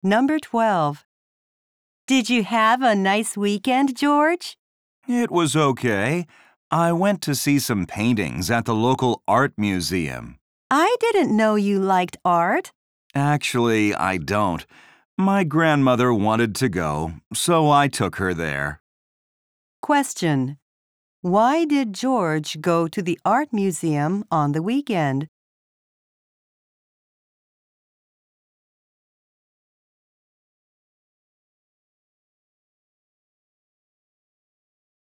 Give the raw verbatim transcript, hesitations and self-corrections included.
Number twelve. Did you have a nice weekend, George? It was okay. I went to see some paintings at the local art museum. I didn't know you liked art. Actually, I don't. My grandmother wanted to go, so I took her there. Question. Why did George go to the art museum on the weekend?